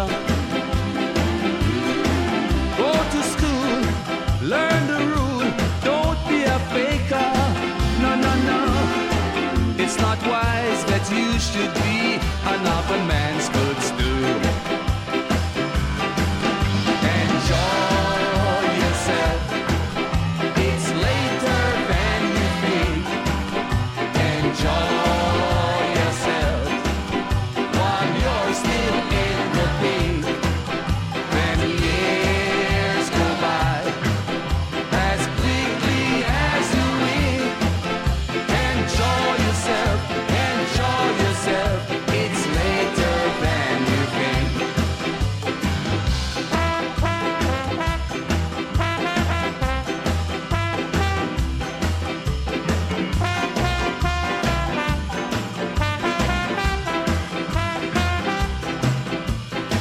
maker. Go to school, learn the rule, don't be a faker. No, no, no, it's not wise that you should be an orphan man.